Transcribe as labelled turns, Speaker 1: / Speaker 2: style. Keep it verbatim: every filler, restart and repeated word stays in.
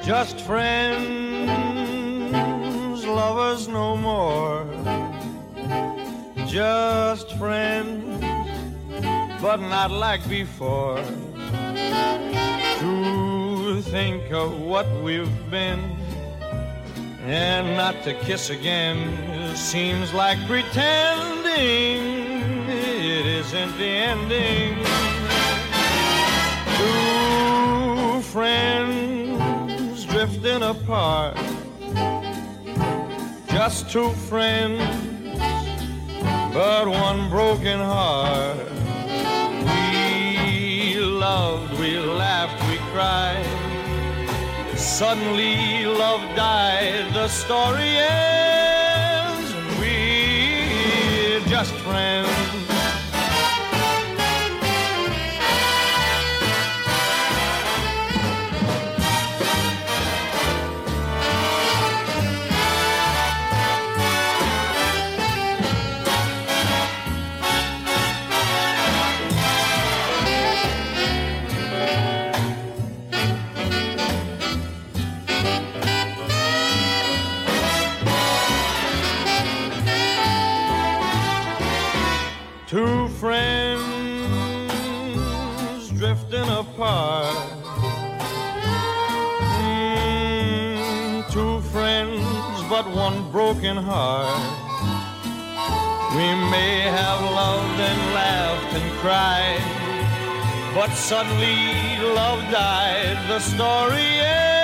Speaker 1: just friends, lovers no more. Just friends, but not like before. To think of what we've been and not to kiss again seems like pretending it isn't the ending. Two friends drifting apart, just two friends, but one broken heart. We loved, we laughed, we cried. Suddenly love died, the story ends, and we're just friends. Two friends drifting apart. Mm, two friends, but one broken heart. We may have loved and laughed and cried, but suddenly love died, the story ends.